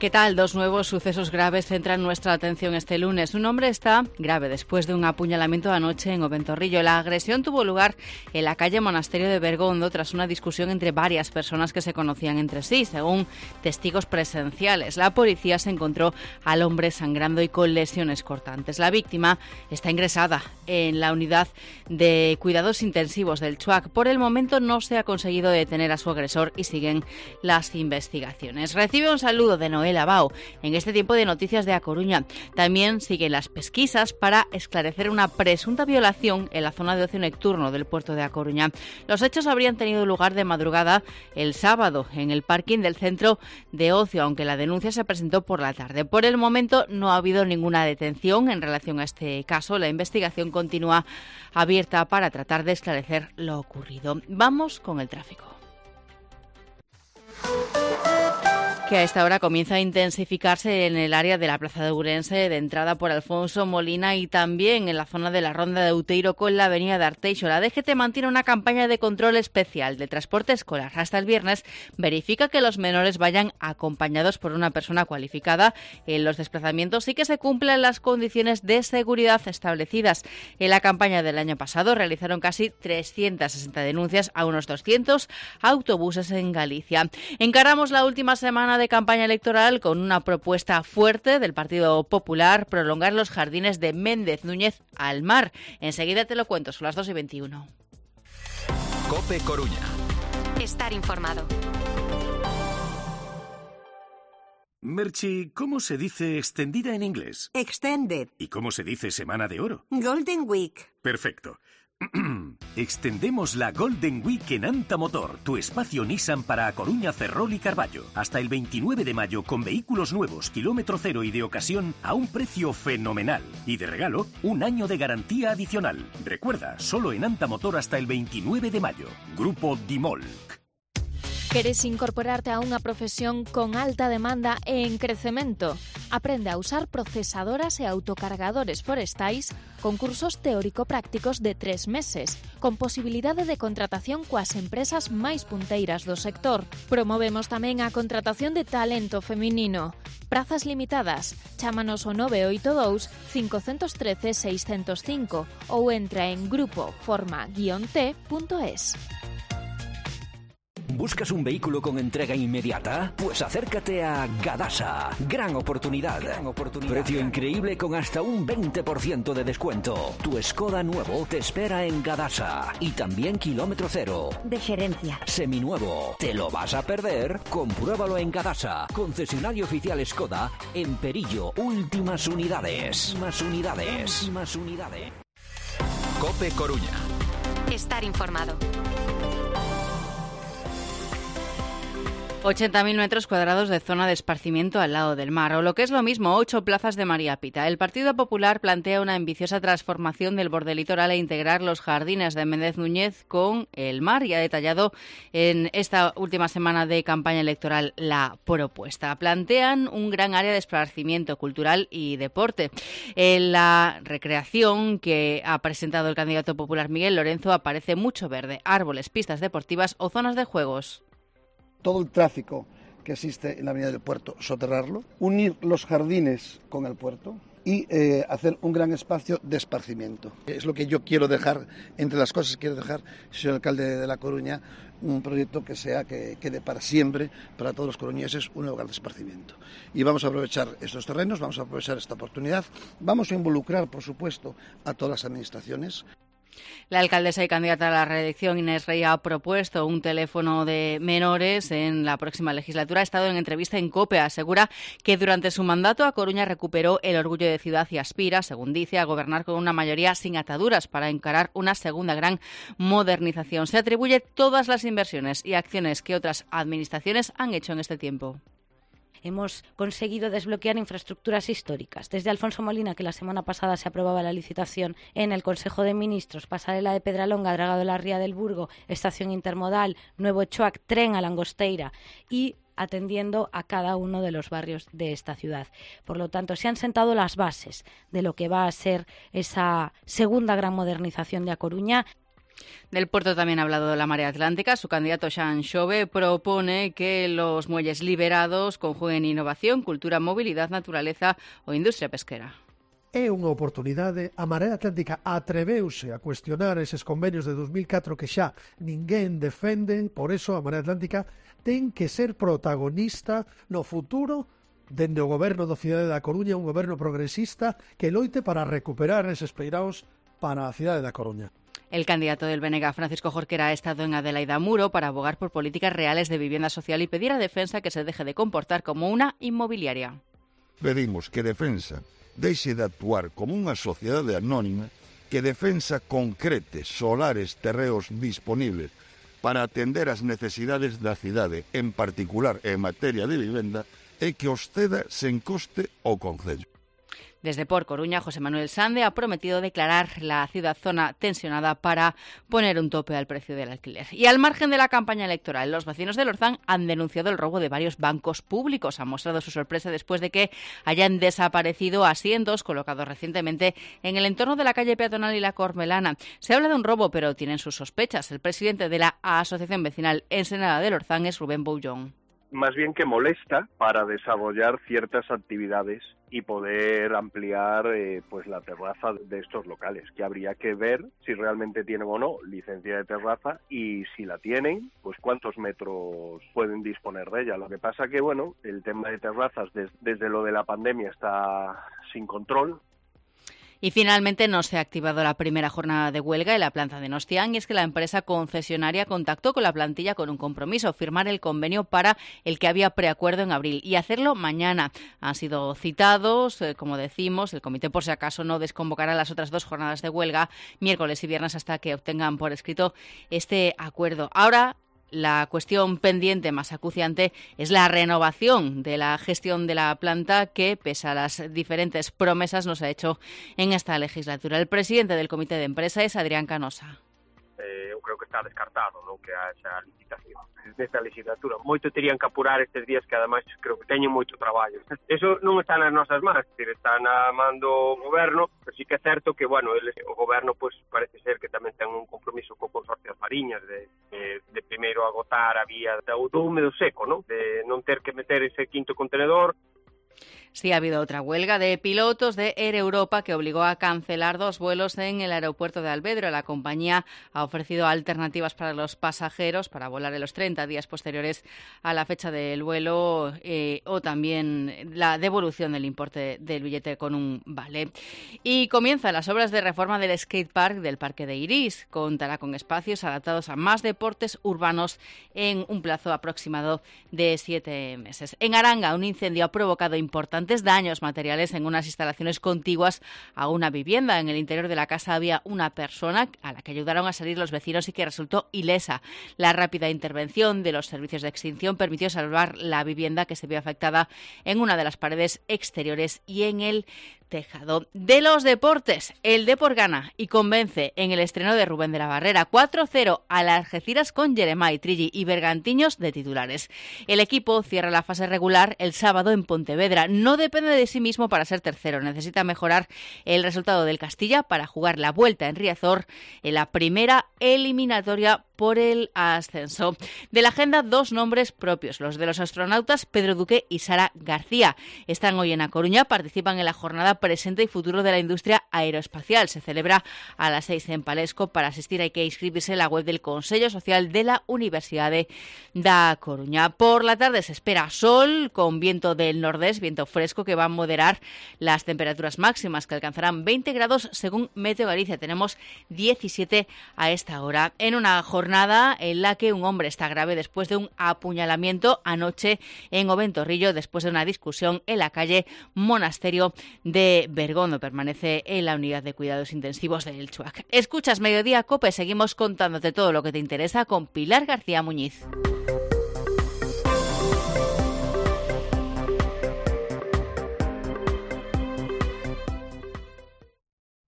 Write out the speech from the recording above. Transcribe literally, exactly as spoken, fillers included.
¿Qué tal? Dos nuevos sucesos graves centran nuestra atención este lunes. Un hombre está grave después de un apuñalamiento anoche en Oventorrillo. La agresión tuvo lugar en la calle Monasterio de Bergondo tras una discusión entre varias personas que se conocían entre sí, según testigos presenciales. La policía se encontró al hombre sangrando y con lesiones cortantes. La víctima está ingresada en la unidad de cuidados intensivos del Chuac. Por el momento no se ha conseguido detener a su agresor y siguen las investigaciones. Recibe un saludo de Noel Abao en este tiempo de noticias de A Coruña. También siguen las pesquisas para esclarecer una presunta violación en la zona de ocio nocturno del puerto de A Coruña. Los hechos habrían tenido lugar de madrugada el sábado en el parking del centro de ocio, aunque la denuncia se presentó por la tarde. Por el momento no ha habido ninguna detención en relación a este caso. La investigación continúa abierta para tratar de esclarecer lo ocurrido. Vamos con el tráfico, que a esta hora comienza a intensificarse en el área de la Plaza de Ourense, de entrada por Alfonso Molina, y también en la zona de la Ronda de Outeiro con la avenida de Arteixo. La D G T mantiene una campaña de control especial de transporte escolar. Hasta el viernes verifica que los menores vayan acompañados por una persona cualificada en los desplazamientos y que se cumplan las condiciones de seguridad establecidas. En la campaña del año pasado realizaron casi trescientas sesenta denuncias a unos doscientos autobuses en Galicia. Encaramos la última semana de campaña electoral con una propuesta fuerte del Partido Popular: prolongar los jardines de Méndez Núñez al mar. Enseguida te lo cuento, son las dos y veintiuno. COPE Coruña. Estar informado. Merchi, ¿cómo se dice extendida en inglés? Extended. ¿Y cómo se dice semana de oro? Golden Week. Perfecto. Extendemos la Golden Week en Anta Motor, tu espacio Nissan para A Coruña, Ferrol y Carballo. Hasta el veintinueve de mayo con vehículos nuevos, kilómetro cero y de ocasión a un precio fenomenal. Y de regalo, un año de garantía adicional. Recuerda, solo en Anta Motor hasta el veintinueve de mayo. Grupo Dimolc. Queres incorporarte a unha profesión con alta demanda e en crecemento? Aprende a usar procesadoras e autocargadores forestais con cursos teórico-prácticos de tres meses, con posibilidade de contratación coas empresas máis punteiras do sector. Promovemos tamén a contratación de talento feminino. Prazas limitadas. Chámanos o nove oito dous, cinco un tres, seis cero cinco ou entra en grupo forma guion t punto es. ¿Buscas un vehículo con entrega inmediata? Pues acércate a Gadasa. Gran oportunidad. Gran oportunidad. Precio increíble con hasta un veinte por ciento de descuento. Tu Skoda nuevo te espera en Gadasa. Y también kilómetro cero. De gerencia. Seminuevo. ¿Te lo vas a perder? Compruébalo en Gadasa. Concesionario oficial Skoda en Perillo. Últimas unidades. Últimas unidades. Últimas unidades. COPE Coruña. Estar informado. ochenta mil metros cuadrados de zona de esparcimiento al lado del mar, o lo que es lo mismo, ocho plazas de María Pita. El Partido Popular plantea una ambiciosa transformación del borde litoral e integrar los jardines de Méndez Núñez con el mar, y ha detallado en esta última semana de campaña electoral la propuesta. Plantean un gran área de esparcimiento cultural y deporte. En la recreación que ha presentado el candidato popular Miguel Lorenzo aparece mucho verde, árboles, pistas deportivas o zonas de juegos. Todo el tráfico que existe en la avenida del puerto, soterrarlo, unir los jardines con el puerto y eh, hacer un gran espacio de esparcimiento. Es lo que yo quiero dejar, entre las cosas que quiero dejar, señor alcalde de La Coruña, un proyecto que sea, que quede para siempre, para todos los coruñeses, un lugar de esparcimiento. Y vamos a aprovechar estos terrenos, vamos a aprovechar esta oportunidad, vamos a involucrar, por supuesto, a todas las administraciones. La alcaldesa y candidata a la reelección, Inés Rey, ha propuesto un teléfono de menores en la próxima legislatura. Ha estado en entrevista en COPE. Asegura que durante su mandato A Coruña recuperó el orgullo de ciudad y aspira, según dice, a gobernar con una mayoría sin ataduras para encarar una segunda gran modernización. Se atribuye todas las inversiones y acciones que otras administraciones han hecho en este tiempo. Hemos conseguido desbloquear infraestructuras históricas. Desde Alfonso Molina, que la semana pasada se aprobaba la licitación en el Consejo de Ministros, pasarela de Pedralonga, Dragado de la Ría del Burgo, estación intermodal, nuevo Choac, tren a Langosteira y atendiendo a cada uno de los barrios de esta ciudad. Por lo tanto, se han sentado las bases de lo que va a ser esa segunda gran modernización de A Coruña. Del puerto también ha hablado la Marea Atlántica. Su candidato Xan Xove propone que los muelles liberados conjuguen innovación, cultura, movilidad, naturaleza o industria pesquera. É unha oportunidade. A Marea Atlántica atreveuse a cuestionar eses convenios de dos mil catro que xa ninguén defenden, por eso a Marea Atlántica ten que ser protagonista no futuro dende o goberno da cidade da Coruña, un goberno progresista que loite para recuperar eses peiraos para a cidade da Coruña. El candidato del B N G, Francisco Jorquera, ha estado en Adelaida Muro para abogar por políticas reales de vivienda social y pedir a Defensa que se deje de comportar como una inmobiliaria. Pedimos que Defensa deixe de actuar como unha sociedade anónima, que Defensa concrete solares terreos disponibles para atender as necesidades da cidade, en particular en materia de vivenda, e que os ceda sen coste ao Concello. Desde Por Coruña, José Manuel Sande ha prometido declarar la ciudad zona tensionada para poner un tope al precio del alquiler. Y al margen de la campaña electoral, los vecinos de Lorzán han denunciado el robo de varios bancos públicos. Han mostrado su sorpresa después de que hayan desaparecido asientos colocados recientemente en el entorno de la calle peatonal y la Cormelana. Se habla de un robo, pero tienen sus sospechas. El presidente de la Asociación Vecinal Ensenada de Lorzán es Rubén Boullón. Más bien que molesta para desarrollar ciertas actividades y poder ampliar eh, pues la terraza de estos locales, que habría que ver si realmente tienen o no licencia de terraza y si la tienen, pues cuántos metros pueden disponer de ella. Lo que pasa que, bueno, el tema de terrazas des, desde lo de la pandemia está sin control. Y finalmente no se ha activado la primera jornada de huelga en la planta de Nostián, y es que la empresa concesionaria contactó con la plantilla con un compromiso: firmar el convenio para el que había preacuerdo en abril y hacerlo mañana. Han sido citados, eh, como decimos, el comité por si acaso no desconvocará las otras dos jornadas de huelga, miércoles y viernes, hasta que obtengan por escrito este acuerdo. Ahora, la cuestión pendiente más acuciante es la renovación de la gestión de la planta, que, pese a las diferentes promesas, no se ha hecho en esta legislatura. El presidente del comité de empresa es Adrián Canosa. Eh, eu creo que está descartado, non, que haxa licitación nesta legislatura. Moito terían que apurar estes días, que ademais creo que teñen moito traballo. Eso non está nas nosas mans, está na man do goberno, pero sí que é certo que, bueno, eles, o goberno pues, parece ser que tamén ten un compromiso co Consorcio das Mariñas de, de, de primeiro agotar a vía do húmedo seco, ¿no? De non ter que meter ese quinto contenedor. Sí, ha habido otra huelga de pilotos de Air Europa que obligó a cancelar dos vuelos en el aeropuerto de Alvedro. La compañía ha ofrecido alternativas para los pasajeros para volar en los treinta días posteriores a la fecha del vuelo, eh, o también la devolución del importe del billete con un vale. Y comienzan las obras de reforma del skatepark del Parque de Irís. Contará con espacios adaptados a más deportes urbanos en un plazo aproximado de siete meses. En Aranga, un incendio ha provocado importantes daños materiales en unas instalaciones contiguas a una vivienda. En el interior de la casa había una persona a la que ayudaron a salir los vecinos y que resultó ilesa. La rápida intervención de los servicios de extinción permitió salvar la vivienda, que se vio afectada en una de las paredes exteriores y en el tejado. De los deportes, el Depor gana y convence en el estreno de Rubén de la Barrera. cuatro cero al Algeciras con Jeremai, Trilli y Bergantiños de titulares. El equipo cierra la fase regular el sábado en Pontevedra. No depende de sí mismo para ser tercero. Necesita mejorar el resultado del Castilla para jugar la vuelta en Riazor en la primera eliminatoria por el ascenso. De la agenda, dos nombres propios, los de los astronautas Pedro Duque y Sara García. Están hoy en A Coruña, participan en la jornada Presente y Futuro de la Industria Aeroespacial. Se celebra a las seis en Palesco. Para asistir hay que inscribirse en la web del Consello Social de la Universidade da Coruña. Por la tarde se espera sol con viento del nordés, viento fresco que va a moderar las temperaturas máximas, que alcanzarán veinte grados según Meteo Galicia. Tenemos diecisiete a esta hora. En una jornada en la que un hombre está grave después de un apuñalamiento anoche en Oventorrillo, después de una discusión en la calle Monasterio de Bergondo. Permanece en la unidad de cuidados intensivos del Chuac. Escuchas Mediodía Cope, seguimos contándote todo lo que te interesa con Pilar García Muñiz.